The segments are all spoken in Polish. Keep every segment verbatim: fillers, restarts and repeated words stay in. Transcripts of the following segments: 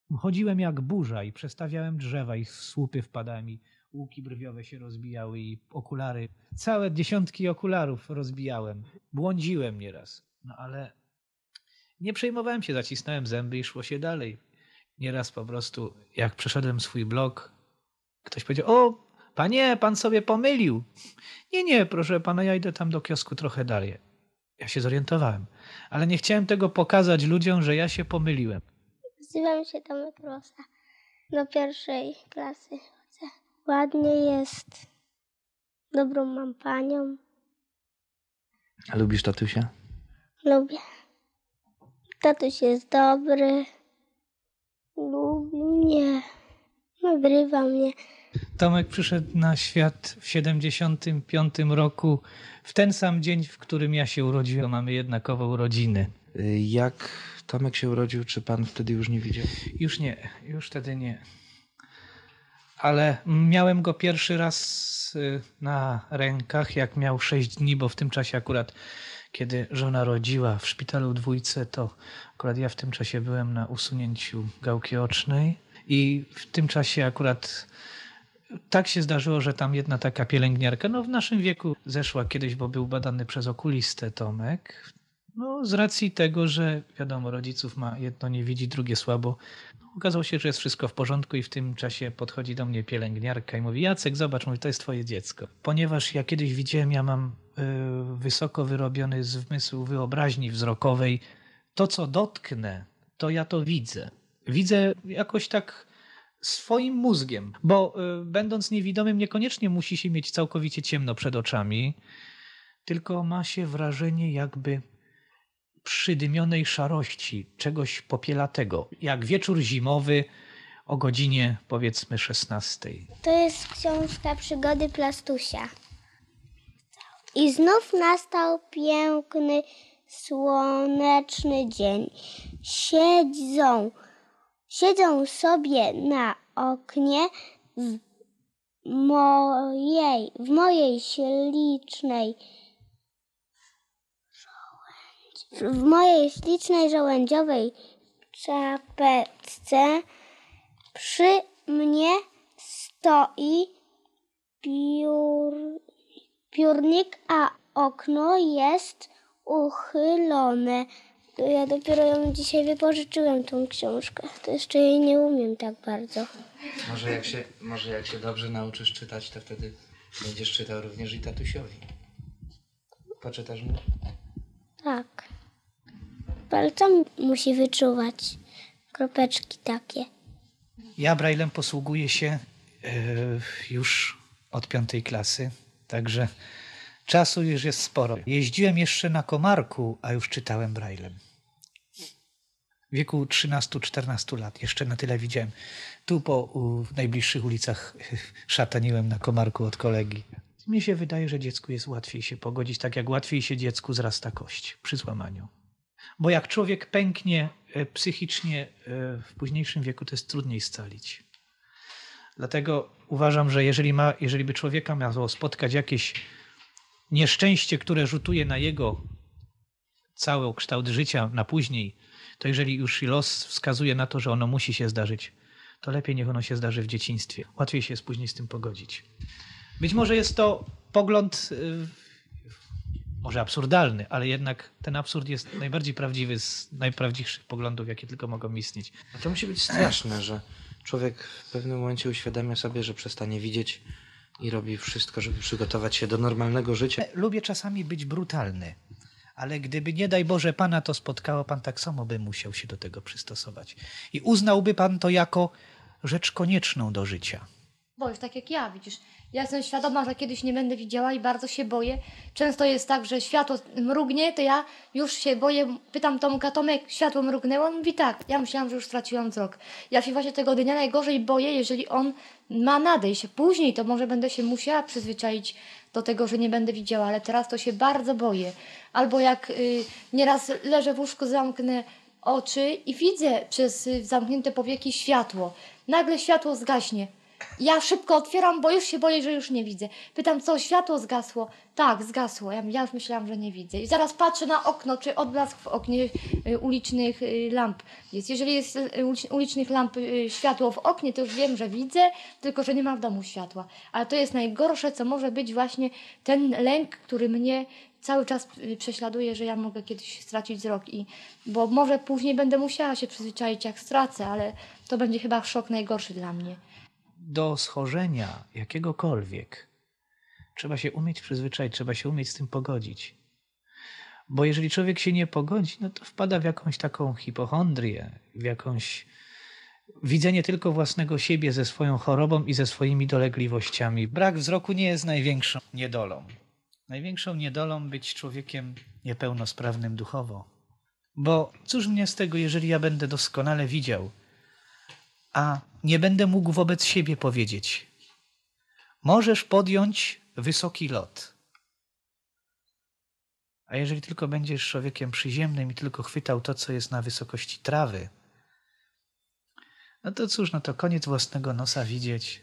Chodziłem jak burza i przestawiałem drzewa i w słupy wpadałem i łuki brwiowe się rozbijały i okulary. Całe dziesiątki okularów rozbijałem. Błądziłem nieraz. No ale nie przejmowałem się, zacisnąłem zęby i szło się dalej. Nieraz po prostu, jak przeszedłem swój blok, ktoś powiedział: o, panie, pan sobie pomylił. Nie, nie, proszę pana, ja idę tam do kiosku trochę dalej. Ja się zorientowałem, ale nie chciałem tego pokazać ludziom, że ja się pomyliłem. Nazywam się Tomek Rosa. Do pierwszej klasy chodzę. Ładnie jest. Dobrą mam panią. A lubisz tatusia? Lubię. Tatuś jest dobry. Lubi mnie. Nagrywa mnie. Tomek przyszedł na świat w siedemdziesiątym piątym roku, w ten sam dzień, w którym ja się urodziłem. Mamy jednakowo urodziny. Y, Jak Tomek się urodził, czy pan wtedy już nie widział? Już nie, już wtedy nie. Ale miałem go pierwszy raz y, na rękach, jak miał sześć dni, bo w tym czasie akurat, kiedy żona rodziła w szpitalu dwójce, to akurat ja w tym czasie byłem na usunięciu gałki ocznej i w tym czasie akurat tak się zdarzyło, że tam jedna taka pielęgniarka, no w naszym wieku zeszła kiedyś, bo był badany przez okulistę Tomek. No z racji tego, że wiadomo, rodziców ma, jedno nie widzi, drugie słabo. No, okazało się, że jest wszystko w porządku i w tym czasie podchodzi do mnie pielęgniarka i mówi: Jacek, zobacz, mówi, to jest twoje dziecko. Ponieważ ja kiedyś widziałem, ja mam y, wysoko wyrobiony zmysł wyobraźni wzrokowej, to co dotknę, to ja to widzę. Widzę jakoś tak swoim mózgiem, bo y, będąc niewidomym niekoniecznie musi się mieć całkowicie ciemno przed oczami, tylko ma się wrażenie jakby przydymionej szarości, czegoś popielatego, jak wieczór zimowy o godzinie powiedzmy szesnastej. To jest książka Przygody Plastusia. I znów nastał piękny, słoneczny dzień. Siedzą, siedzą sobie na oknie w mojej, w mojej ślicznej w mojej ślicznej żołędziowej czapeczce. Przy mnie stoi piór, piórnik, a okno jest uchylone. Ja dopiero ją dzisiaj wypożyczyłem, tą książkę. To jeszcze jej nie umiem tak bardzo. Może jak się, może jak się dobrze nauczysz czytać, to wtedy będziesz czytał również i tatusiowi. Poczytasz mu? Tak. Palcem musi wyczuwać kropeczki takie. Ja Braillem posługuję się y, już od piątej klasy, także czasu już jest sporo. Jeździłem jeszcze na komarku, a już czytałem Braillem. W wieku trzynastu czternastu lat jeszcze na tyle widziałem. Tu po u, w najbliższych ulicach szataniłem na komarku od kolegi. Mi się wydaje, że dziecku jest łatwiej się pogodzić, tak jak łatwiej się dziecku zrasta kość przy złamaniu. Bo jak człowiek pęknie psychicznie w późniejszym wieku, to jest trudniej scalić. Dlatego uważam, że jeżeli, ma, jeżeli by człowieka miało spotkać jakieś nieszczęście, które rzutuje na jego cały kształt życia na później, to jeżeli już los wskazuje na to, że ono musi się zdarzyć, to lepiej niech ono się zdarzy w dzieciństwie. Łatwiej się jest później z tym pogodzić. Być może jest to pogląd yy, może absurdalny, ale jednak ten absurd jest najbardziej prawdziwy z najprawdziwszych poglądów, jakie tylko mogą istnieć. A to musi być straszne, że człowiek w pewnym momencie uświadamia sobie, że przestanie widzieć i robi wszystko, żeby przygotować się do normalnego życia. Lubię czasami być brutalny, ale gdyby nie daj Boże Pana to spotkało, Pan tak samo by musiał się do tego przystosować. I uznałby Pan to jako rzecz konieczną do życia. Boisz, tak jak ja, widzisz. Ja jestem świadoma, że kiedyś nie będę widziała i bardzo się boję. Często jest tak, że światło mrugnie, to ja już się boję. Pytam Tomka: Tomek, światło mrugnęło? On mówi: tak. Ja myślałam, że już straciłam wzrok. Ja się właśnie tego dnia najgorzej boję, jeżeli on ma nadejść. Później to może będę się musiała przyzwyczaić do tego, że nie będę widziała, ale teraz to się bardzo boję. Albo jak y, nieraz leżę w łóżku, zamknę oczy i widzę przez y, zamknięte powieki światło. Nagle światło zgaśnie. Ja szybko otwieram, bo już się boję, że już nie widzę. Pytam, co, światło zgasło? Tak, zgasło. Ja, ja już myślałam, że nie widzę. I zaraz patrzę na okno, czy odblask w oknie y, ulicznych y, lamp jest. Jeżeli jest y, ulicz- ulicznych lamp y, światło w oknie, to już wiem, że widzę, tylko że nie ma w domu światła. Ale to jest najgorsze, co może być właśnie ten lęk, który mnie cały czas y, prześladuje, że ja mogę kiedyś stracić wzrok. I, bo może później będę musiała się przyzwyczaić, jak stracę, ale to będzie chyba szok najgorszy dla mnie. Do schorzenia jakiegokolwiek trzeba się umieć przyzwyczaić, trzeba się umieć z tym pogodzić. Bo jeżeli człowiek się nie pogodzi, no to wpada w jakąś taką hipochondrię, w jakąś widzenie tylko własnego siebie ze swoją chorobą i ze swoimi dolegliwościami. Brak wzroku nie jest największą niedolą. Największą niedolą być człowiekiem niepełnosprawnym duchowo. Bo cóż mnie z tego, jeżeli ja będę doskonale widział, a nie będę mógł wobec siebie powiedzieć: możesz podjąć wysoki lot. A jeżeli tylko będziesz człowiekiem przyziemnym i tylko chwytał to, co jest na wysokości trawy, no to cóż, no to koniec własnego nosa widzieć,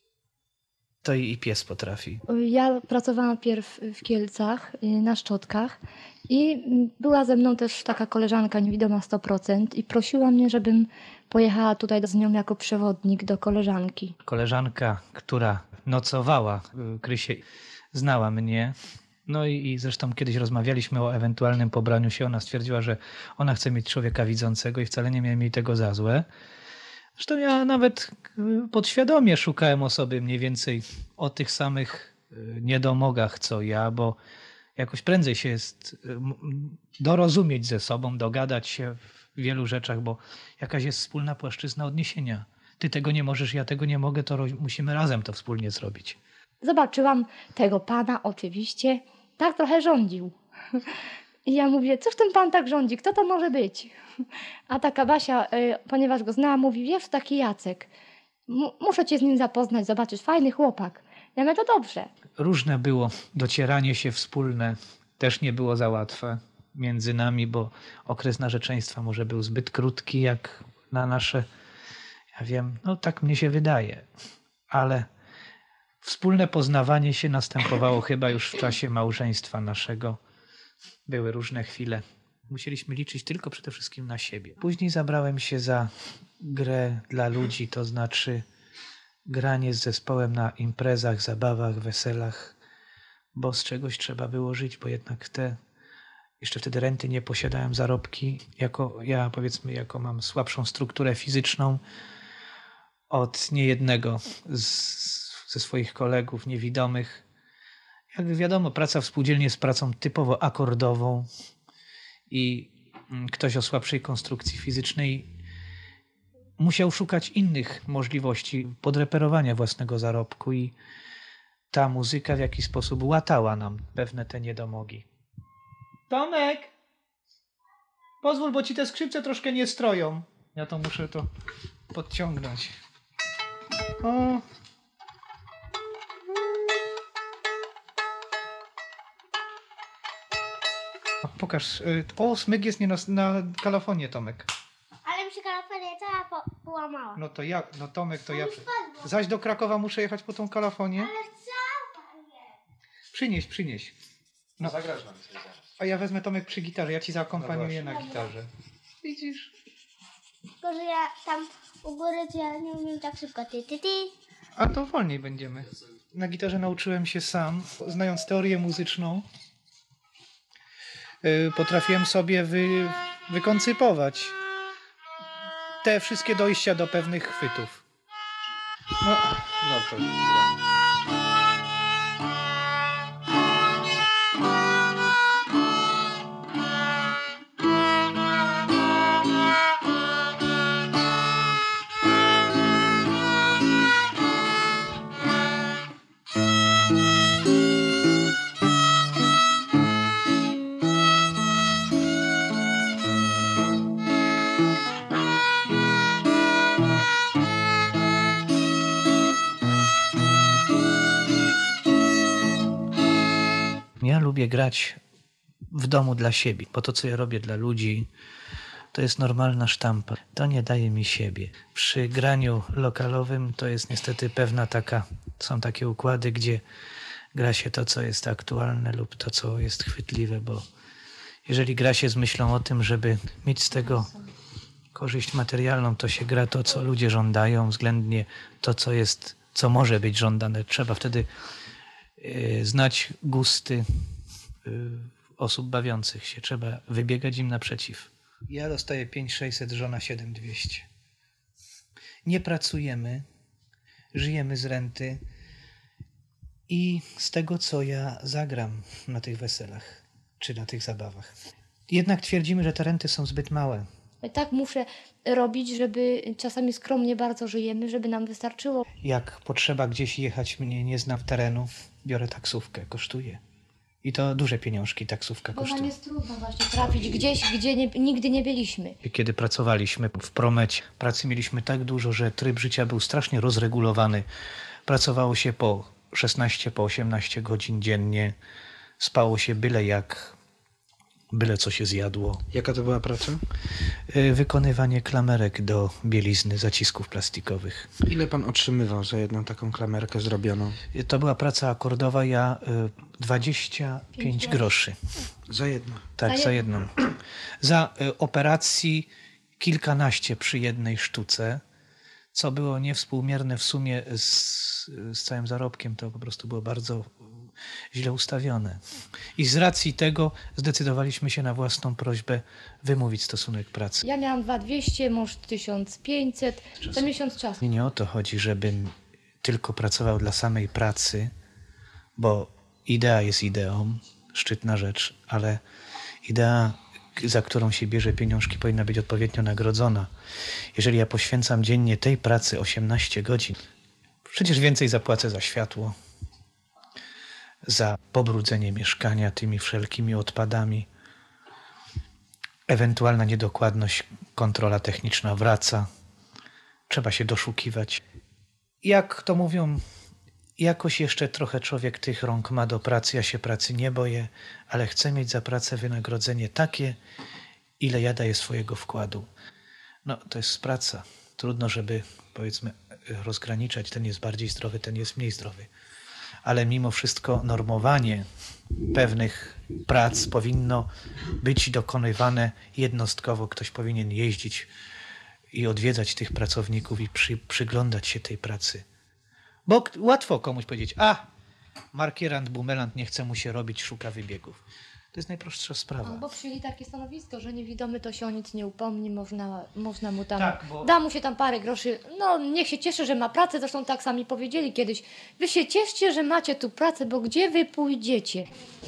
to i i pies potrafi. Ja pracowałam pierw w Kielcach, y, na Szczotkach i mm, była ze mną też taka koleżanka niewidoma sto procent i prosiła mnie, żebym pojechała tutaj z nią jako przewodnik do koleżanki. Koleżanka, która nocowała w Krysie, znała mnie. No i, i zresztą kiedyś rozmawialiśmy o ewentualnym pobraniu się. Ona stwierdziła, że ona chce mieć człowieka widzącego i wcale nie miałem jej tego za złe. Zresztą ja nawet y, podświadomie szukałem osoby mniej więcej o tych samych y, niedomogach co ja, bo jakoś prędzej się jest y, m- dorozumieć ze sobą, dogadać się w wielu rzeczach, bo jakaś jest wspólna płaszczyzna odniesienia. Ty tego nie możesz, ja tego nie mogę, to ro- musimy razem to wspólnie zrobić. Zobaczyłam tego pana oczywiście, tak trochę rządził. I ja mówię, cóż ten pan tak rządzi, kto to może być? A taka Basia, y, ponieważ go znała, mówi, wiesz, to taki Jacek. M- muszę cię z nim zapoznać, zobaczysz, fajny chłopak. Ja mówię, to dobrze. Różne było docieranie się wspólne, też nie było za łatwe między nami, bo okres narzeczeństwa może był zbyt krótki jak na nasze, ja wiem, no tak mnie się wydaje, ale wspólne poznawanie się następowało chyba już w czasie małżeństwa naszego. Były różne chwile. Musieliśmy liczyć tylko przede wszystkim na siebie. Później zabrałem się za grę dla ludzi, to znaczy granie z zespołem na imprezach, zabawach, weselach, bo z czegoś trzeba było żyć, bo jednak te, jeszcze wtedy renty nie posiadałem, zarobki, jako ja powiedzmy, jako mam słabszą strukturę fizyczną od niejednego z, ze swoich kolegów niewidomych. Jak wiadomo, praca w spółdzielni jest pracą typowo akordową i mm, ktoś o słabszej konstrukcji fizycznej musiał szukać innych możliwości podreperowania własnego zarobku i ta muzyka w jakiś sposób łatała nam pewne te niedomogi. Tomek! Pozwól, bo ci te skrzypce troszkę nie stroją. Ja to muszę to podciągnąć. O! A pokaż. y, O, smyk jest nie na, na kalafonie, Tomek. Ale mi się kalafonia cała po, połamała. No to ja, no Tomek, to ja... Mi spadło. Zaś do Krakowa muszę jechać po tą kalafonię? Ale cała jest. Przynieś, przynieś. No. Zagrasz nam coś zaraz. A ja wezmę Tomek przy gitarze, ja ci zaakompaniuję No na gitarze. Widzisz? Tylko, że ja tam u góry, to ja nie umiem tak szybko. Ty, ty, ty. A to wolniej będziemy. Na gitarze nauczyłem się sam, znając teorię muzyczną. Yy, Potrafiłem sobie wy, wykoncypować te wszystkie dojścia do pewnych chwytów. No, No to ja lubię grać w domu dla siebie, bo to, co ja robię dla ludzi, to jest normalna sztampa. To nie daje mi siebie. Przy graniu lokalowym to jest niestety pewna taka, są takie układy, gdzie gra się to, co jest aktualne lub to, co jest chwytliwe, bo jeżeli gra się z myślą o tym, żeby mieć z tego korzyść materialną, to się gra to, co ludzie żądają, względnie to, co jest, co może być żądane. Trzeba wtedy yy, znać gusty yy, osób bawiących się. Trzeba wybiegać im naprzeciw. Ja dostaję pięć tysięcy sześćset, żona siedem tysięcy dwieście. Nie pracujemy, żyjemy z renty i z tego, co ja zagram na tych weselach czy na tych zabawach. Jednak twierdzimy, że te renty są zbyt małe. I tak muszę robić, żeby czasami skromnie bardzo żyjemy, żeby nam wystarczyło. Jak potrzeba gdzieś jechać, mnie nie znam terenów, biorę taksówkę, kosztuje. I to duże pieniążki taksówka Bo nam kosztuje. jest trudno właśnie trafić gdzieś, gdzie nie, nigdy nie byliśmy. Kiedy pracowaliśmy w Promecie, pracy mieliśmy tak dużo, że tryb życia był strasznie rozregulowany. Pracowało się po szesnaście, po osiemnaście godzin dziennie. Spało się byle jak, byle co się zjadło. Jaka to była praca? Y, Wykonywanie klamerek do bielizny, zacisków plastikowych. Ile pan otrzymywał za jedną taką klamerkę zrobioną? Y, To była praca akordowa, ja y, dwadzieścia pięć groszy. Za jedno. Tak, Za za jedną. Za y, operacji kilkanaście przy jednej sztuce, co było niewspółmierne w sumie z, z całym zarobkiem. To po prostu było bardzo źle ustawione. I z racji tego zdecydowaliśmy się na własną prośbę wymówić stosunek pracy. Ja miałam dwa tysiące dwieście, mąż tysiąc pięćset, za miesiąc czasu. I nie o to chodzi, żebym tylko pracował dla samej pracy, bo idea jest ideą, szczytna rzecz, ale idea, za którą się bierze pieniążki, powinna być odpowiednio nagrodzona. Jeżeli ja poświęcam dziennie tej pracy osiemnaście godzin, przecież więcej zapłacę za światło, za pobrudzenie mieszkania tymi wszelkimi odpadami. Ewentualna niedokładność, kontrola techniczna wraca. Trzeba się doszukiwać. Jak to mówią, jakoś jeszcze trochę człowiek tych rąk ma do pracy. Ja się pracy nie boję, ale chcę mieć za pracę wynagrodzenie takie, ile ja daję swojego wkładu. No, to jest praca. Trudno, żeby, powiedzmy, rozgraniczać. Ten jest bardziej zdrowy, ten jest mniej zdrowy. Ale mimo wszystko normowanie pewnych prac powinno być dokonywane jednostkowo. Ktoś powinien jeździć i odwiedzać tych pracowników i przy, przyglądać się tej pracy. Bo k- łatwo komuś powiedzieć, a markierant, bumelant, nie chce mu się robić, szuka wybiegów. To jest najprostsza sprawa. Albo przyjęli takie stanowisko, że niewidomy to się o nic nie upomni, można, można mu tam, Tak, bo- da mu się tam parę groszy, no niech się cieszy, że ma pracę, zresztą tak sami powiedzieli kiedyś, wy się cieszcie, że macie tu pracę, bo gdzie wy pójdziecie?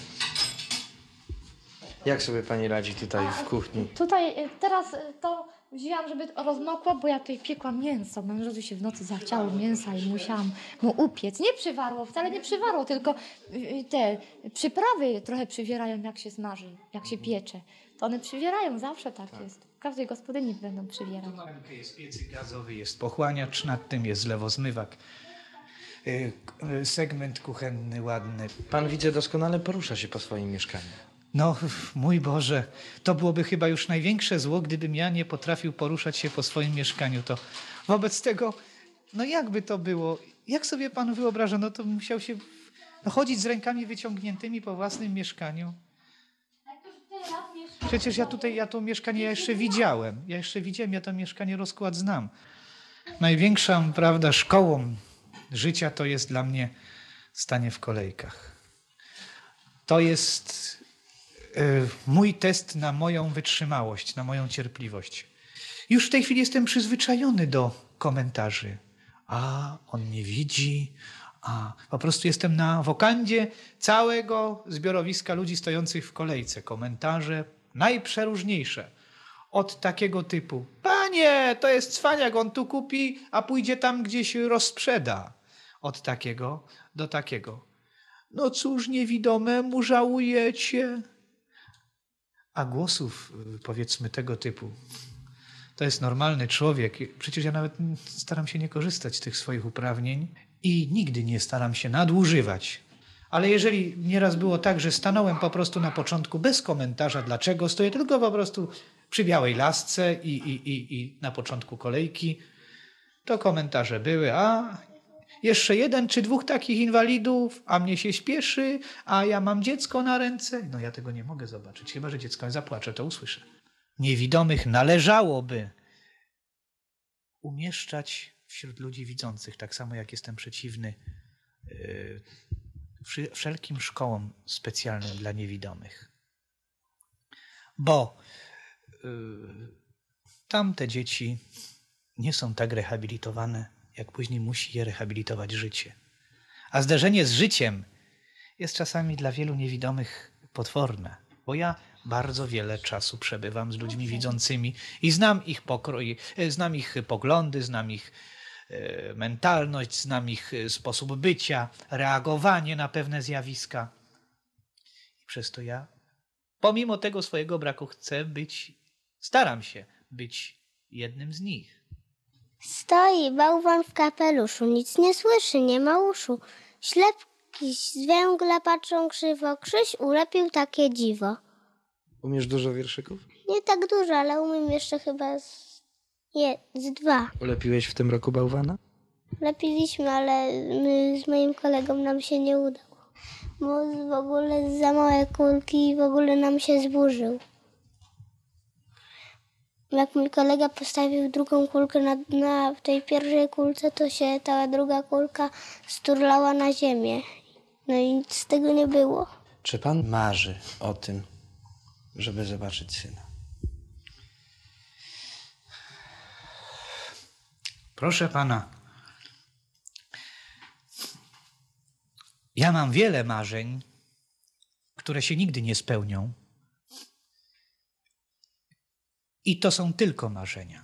Jak sobie pani radzi tutaj w kuchni? Tutaj y, teraz y, to wzięłam, żeby rozmokło, bo ja tutaj piekłam mięso. Mężowi się w nocy zachciało mięsa i musiałam mu upiec. Nie przywarło, wcale nie przywarło, tylko y, y, te przyprawy trochę przywierają, jak się smaży, jak się piecze. To one przywierają, zawsze tak jest. W każdej gospodyni będą przywierać. Jest piecyk gazowy, jest pochłaniacz, nad tym jest zlewozmywak. Y, k- y, Segment kuchenny ładny. Pan, widzę, doskonale porusza się po swoim mieszkaniu. No, mój Boże, to byłoby chyba już największe zło, gdybym ja nie potrafił poruszać się po swoim mieszkaniu. To wobec tego, no jakby to było? Jak sobie pan wyobraża? No to musiał się no, chodzić z rękami wyciągniętymi po własnym mieszkaniu. Przecież ja tutaj, ja to mieszkanie ja jeszcze widziałem. Ja jeszcze widziałem, ja to mieszkanie rozkład znam. Największą, prawda, szkołą życia to jest dla mnie stanie w kolejkach. To jest y, mój test na moją wytrzymałość, na moją cierpliwość. Już w tej chwili jestem przyzwyczajony do komentarzy. A, on nie widzi. A, po prostu jestem na wokandzie całego zbiorowiska ludzi stojących w kolejce. Komentarze najprzeróżniejsze. Od takiego typu: panie, to jest cwaniak, on tu kupi, a pójdzie tam gdzieś rozsprzeda. Od takiego do takiego: no cóż, niewidomemu żałujecie. A głosów, powiedzmy, tego typu. To jest normalny człowiek. Przecież ja nawet staram się nie korzystać z tych swoich uprawnień i nigdy nie staram się nadużywać. Ale jeżeli nieraz było tak, że stanąłem po prostu na początku bez komentarza, dlaczego stoję, tylko po prostu przy białej lasce i, i, i, i na początku kolejki, to komentarze były, a jeszcze jeden czy dwóch takich inwalidów, a mnie się śpieszy, a ja mam dziecko na ręce. No ja tego nie mogę zobaczyć, chyba że dziecko zapłacze, to usłyszę. Niewidomych należałoby umieszczać wśród ludzi widzących, tak samo jak jestem przeciwny yy, wszelkim szkołom specjalnym dla niewidomych. Bo yy, tamte dzieci nie są tak rehabilitowane, jak później musi je rehabilitować życie. A zderzenie z życiem jest czasami dla wielu niewidomych potworne, bo ja bardzo wiele czasu przebywam z ludźmi widzącymi i znam ich pokrój, znam ich poglądy, znam ich e, mentalność, znam ich sposób bycia, reagowanie na pewne zjawiska. I przez to ja, pomimo tego swojego braku, chcę być, staram się być jednym z nich. Stoi bałwan w kapeluszu, nic nie słyszy, nie ma uszu. Ślepki z węgla patrzą krzywo, Krzyś ulepił takie dziwo. Umiesz dużo wierszyków? Nie tak dużo, ale umiem jeszcze chyba z, je, z dwa. Ulepiłeś w tym roku bałwana? Lepiliśmy, ale my z moim kolegą nam się nie udało. Bo w ogóle za małe kulki i w ogóle nam się zburzył. Jak mój kolega postawił drugą kulkę na, na tej pierwszej kulce, to się ta druga kulka sturlała na ziemię. No i nic z tego nie było. Czy pan marzy o tym, żeby zobaczyć syna? Proszę pana, ja mam wiele marzeń, które się nigdy nie spełnią. I to są tylko marzenia.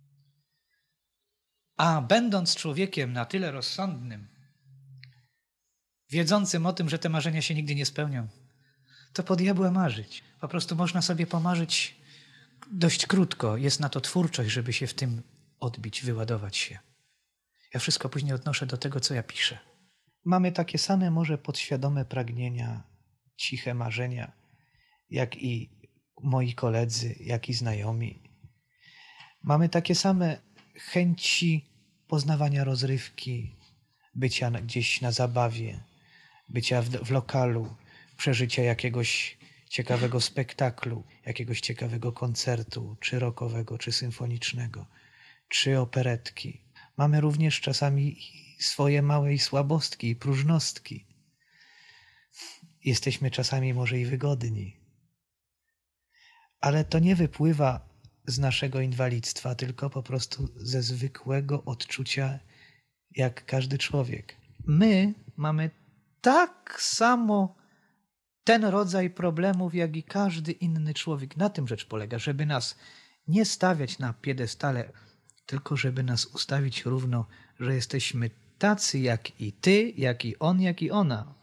A będąc człowiekiem na tyle rozsądnym, wiedzącym o tym, że te marzenia się nigdy nie spełnią, to po diabła marzyć. Po prostu można sobie pomarzyć dość krótko. Jest na to twórczość, żeby się w tym odbić, wyładować się. Ja wszystko później odnoszę do tego, co ja piszę. Mamy takie same może podświadome pragnienia, ciche marzenia, jak i moi koledzy, jak i znajomi. Mamy takie same chęci poznawania rozrywki, bycia gdzieś na zabawie, bycia w, w lokalu, przeżycia jakiegoś ciekawego spektaklu, jakiegoś ciekawego koncertu, czy rockowego, czy symfonicznego, czy operetki. Mamy również czasami swoje małe słabostki i próżnostki. Jesteśmy czasami może i wygodni. Ale to nie wypływa z naszego inwalidztwa, tylko po prostu ze zwykłego odczucia, jak każdy człowiek. My mamy tak samo ten rodzaj problemów, jak i każdy inny człowiek. Na tym rzecz polega, żeby nas nie stawiać na piedestale, tylko żeby nas ustawić równo, że jesteśmy tacy jak i ty, jak i on, jak i ona.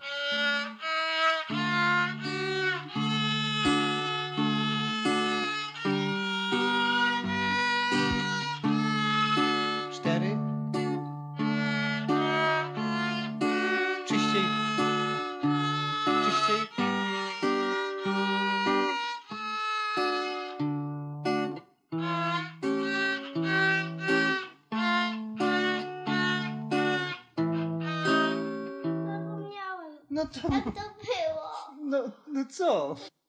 Cztery. Czyściej. Czyściej. Zapomniałem, No to, jak to było. no, no co?